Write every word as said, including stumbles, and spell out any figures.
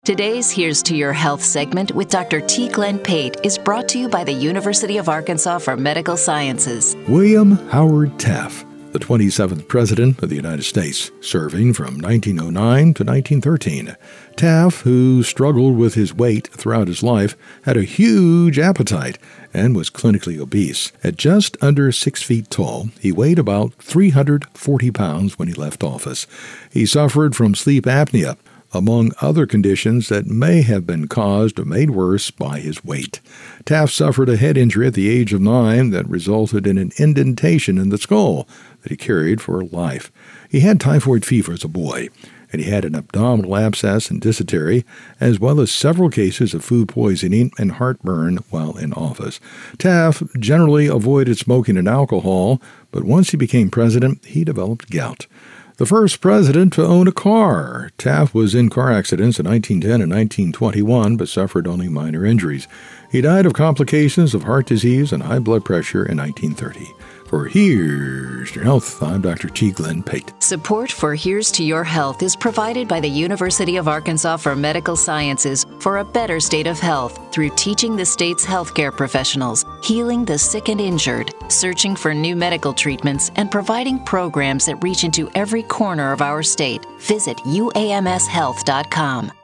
Today's Here's to Your Health segment with Doctor T. Glenn Pate is brought to you by the University of Arkansas for Medical Sciences. William Howard Taft, the twenty-seventh President of the United States, serving from nineteen oh nine to nineteen thirteen. Taft, who struggled with his weight throughout his life, had a huge appetite and was clinically obese. At just under six feet tall, he weighed about three hundred forty pounds when he left office. He suffered from sleep apnea, among other conditions that may have been caused or made worse by his weight. Taft suffered a head injury at the age of nine that resulted in an indentation in the skull that he carried for life. He had typhoid fever as a boy, and he had an abdominal abscess and dysentery, as well as several cases of food poisoning and heartburn while in office. Taft generally avoided smoking and alcohol, but once he became president, he developed gout. The first president to own a car. Taft was in car accidents in nineteen ten and nineteen twenty-one, but suffered only minor injuries. He died of complications of heart disease and high blood pressure in nineteen thirty. For Here's to Your Health, I'm Doctor T. Glenn Pate. Support for Here's to Your Health is provided by the University of Arkansas for Medical Sciences for a better state of health through teaching the state's healthcare professionals, healing the sick and injured, searching for new medical treatments, and providing programs that reach into every corner of our state. Visit U A M S health dot com.